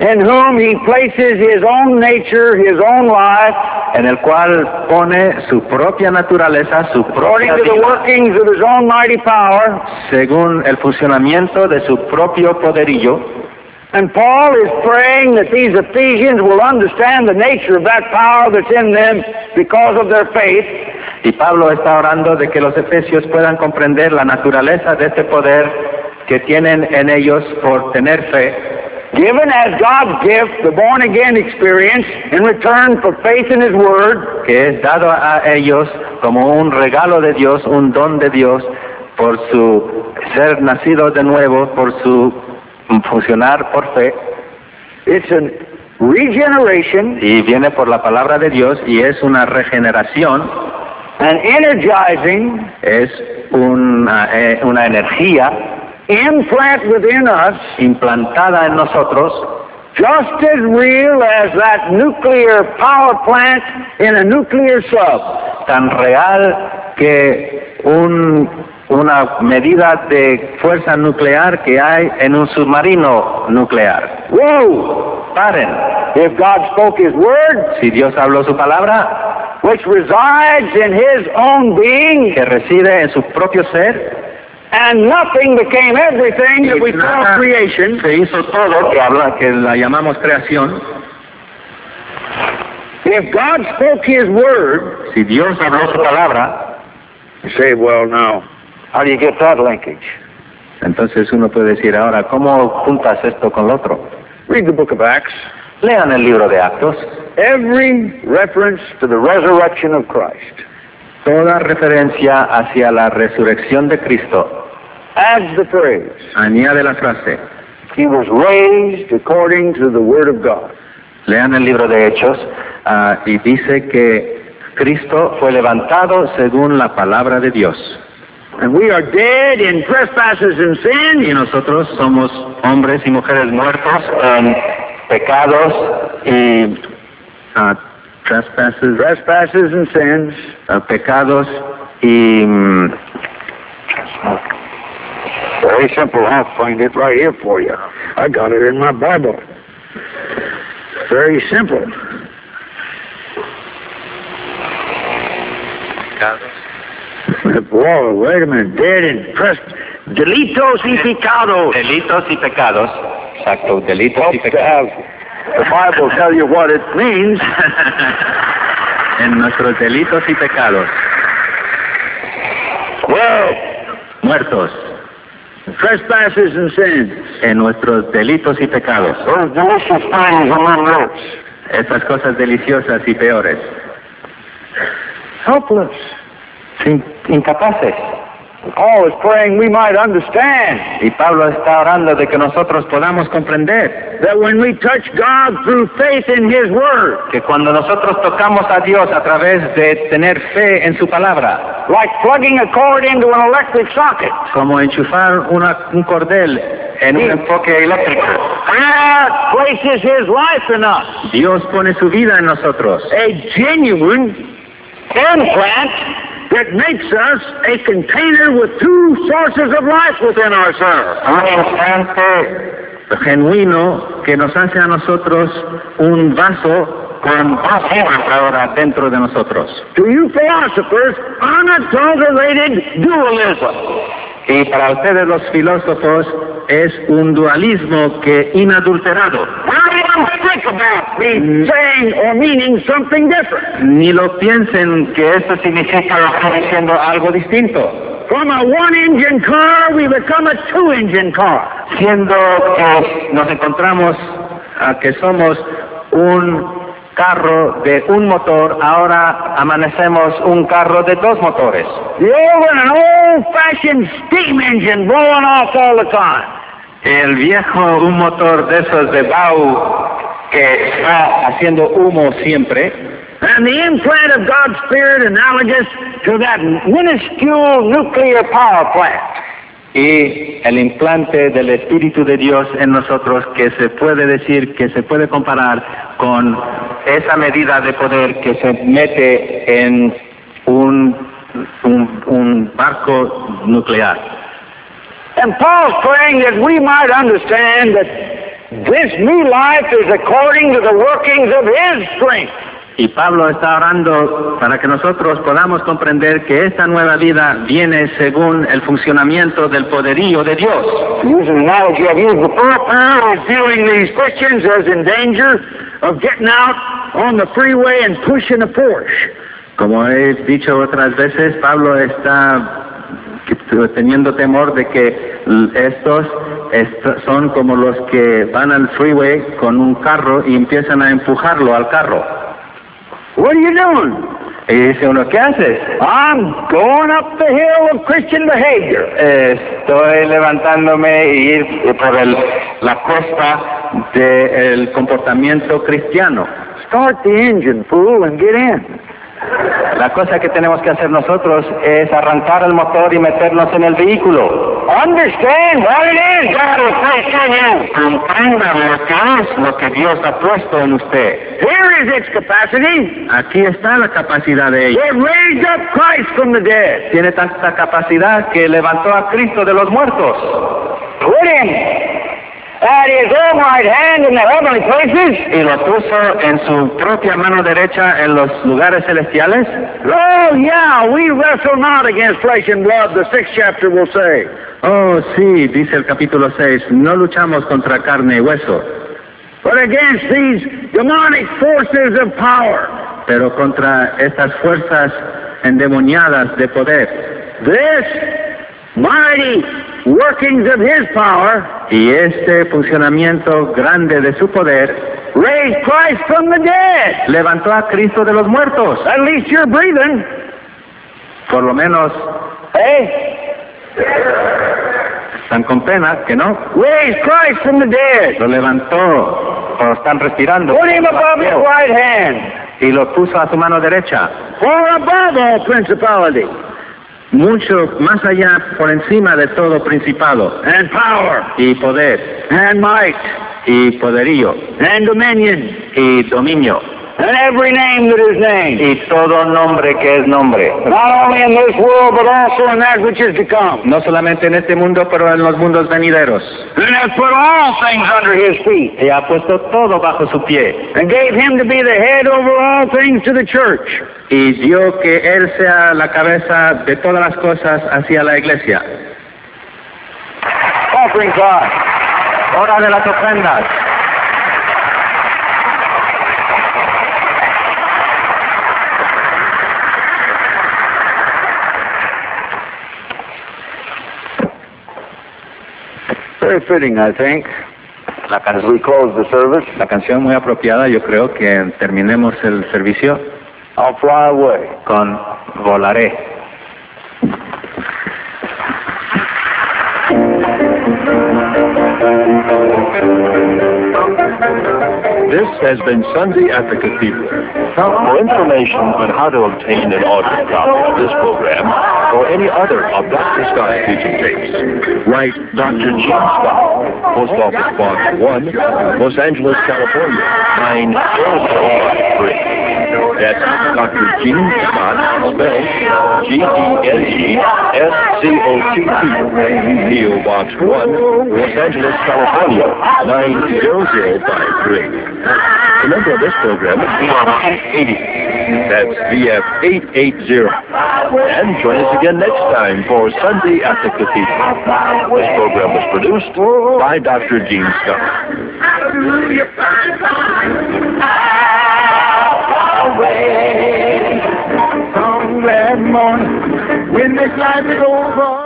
in whom he places his own nature, his own life, en el cual pone su propia naturaleza, su according propia to the vida, workings of his own mighty power. según el funcionamiento de su propio poderillo. And Paul is praying that these Ephesians will understand the nature of that power that's in them because of their faith. Y Pablo está orando de que los efesios puedan comprender la naturaleza de este poder que tienen en ellos por tener fe, Given as God's gift, the born-again experience, in return for faith in His Word, que es dado a ellos como un regalo de Dios, un don de Dios, por su ser nacidos de nuevo, por su funcionar por fe, it's a regeneration y viene por la palabra de Dios, y es una regeneración, and energizing es una energía implant within us, implantada en nosotros, just as real as that nuclear power plant in a nuclear sub. tan real que una medida de fuerza nuclear que hay en un submarino nuclear. Whoa! Paren, If God spoke His Word, si Dios habló su palabra, which resides in His own being, que reside en su propio ser, and nothing became everything that we call nada creation, se hizo todo, que la llamamos creación. if God spoke His Word, Si Dios habló su palabra, you say, well, now, how do you get that linkage? entonces uno puede decir, ahora, ¿cómo juntas esto con lo otro? Read the book of Acts. Lean el libro de Actos. Every reference to the resurrection of Christ Toda referencia hacia la resurrección de Cristo adds the phrase, añade la frase. He was raised according to the Word of God. Lean el libro de Hechos y dice que Cristo fue levantado según la palabra de Dios. And we are dead in trespasses and Y sins, nosotros somos hombres y mujeres muertos en pecados y trespasses and sins, pecados y very simple. I'll find it right here for you. I got it in my Bible. Very simple. Whoa, wait a minute. Dead in delitos y pecados. delitos y pecados. Exacto, delitos y Hope to pecados. have the Bible tell you what it means. En nuestros delitos y pecados. Well, Muertos trespasses and sins. en nuestros delitos y pecados. Those delicious things among roots. Esas cosas deliciosas y peores. Helpless. Incapaces. Paul is praying we might understand Y Pablo está orando de que nosotros podamos comprender that when we touch God through faith in His Word, que cuando nosotros tocamos a Dios a través de tener fe en su palabra, like plugging a cord into an electric socket, como enchufar un cordel en un enfoque eléctrico, God places His life in us. Dios pone su vida en nosotros. A genuine implant that makes us a container with two sources of life within ourselves. Un instante genuino que nos hace a nosotros un vaso con dos vidas ahora dentro de nosotros. To you philosophers, unadulterated dualism. Y para ustedes los filósofos es un dualismo que inadulterado. Don't even think about me saying or meaning something different. Ni lo piensen que esto significa lo que estoy diciendo algo distinto. From a one-engine car, we become a two-engine car. Siendo que nos encontramos que somos un carro de un motor, ahora amanecemos un carro de dos motores. The old one, an old-fashioned steam engine blowing off all the time. El viejo, un motor de esos de Bau que está haciendo humo siempre. And the implant of God's Spirit analogous to that minuscule nuclear power plant. Y el implante del Espíritu de Dios en nosotros, que se puede decir, que se puede comparar con esa medida de poder que se mete en un barco nuclear. And Paul's praying that we might understand that This new life is according to the workings of His strength. Y Pablo está orando para que nosotros podamos comprender que esta nueva vida viene según el funcionamiento del poderío de Dios. Use an analogy I've used before. Paul is viewing these Christians as in danger of getting out on the freeway and pushing a Porsche. Como he dicho otras veces, Pablo está teniendo temor de que estos son como los que van al freeway con un carro y empiezan a empujarlo al carro. What are you doing? Y dice uno, ¿qué haces? I'm going up the hill of Christian behavior. Estoy levantándome y ir por la costa del comportamiento cristiano. Start the engine, fool, and get in. La cosa que tenemos que hacer nosotros es arrancar el motor y meternos en el vehículo. Understand what it is God has placed in you. Comprenda lo que es lo que Dios ha puesto en usted. Here is its capacity. Aquí está la capacidad de ella. It raised up Christ from the dead. Tiene tanta capacidad que levantó a Cristo de los muertos. Put him at his own right hand in the heavenly places. Y lo puso en su propia mano derecha en los lugares celestiales. Oh, yeah, we wrestle not against flesh and blood, the 6th chapter will say. Oh, sí, dice el capítulo 6, no luchamos contra carne y hueso. But against these demonic forces of power. Pero contra estas fuerzas endemoniadas de poder. This mighty workings of His power. Y este funcionamiento grande de su poder Raised Christ from the dead. levantó a Cristo de los muertos. At least you're breathing. Por lo menos están con pena que no. Raised Christ from the dead. Lo levantó o están respirando. Put him above his right hand. Y lo puso a su mano derecha. Far above all principality. Mucho más allá, por encima de todo principado. And power. Y poder. And might. Y poderío. And dominion. Y dominio. And every name that is named. Y todo nombre que es nombre. Not only in this world, but also in that which is to come. No solamente en este mundo, pero en los mundos venideros. And hath put all things under His feet. Y ha puesto todo bajo su pie. And gave Him to be the head over all things to the church. Y dio que Él sea la cabeza de todas las cosas hacia la iglesia. Offering time. Hora de las ofrendas. Very fitting, I think, La, as we close the service. la canción muy apropiada, yo creo que terminemos el servicio I'll fly away. con Volaré. This has been Sunday at the Cathedral. For information on how to obtain an audio copy of this program or any other of Dr. Scott's teaching tapes, write Dr. Gene Scott, Post Office Box 1, Los Angeles, California, 90053. That's Dr. Gene Scott, spelled G-E-N-E-S-C-O-T-T, P.O. Box 1, Los Angeles, California, 90053. The number of this program is VF880. That's VF880. And join us again next time for Sunday at the Cathedral. This program was produced by Dr. Gene Scott. Some glad morning when this life is over.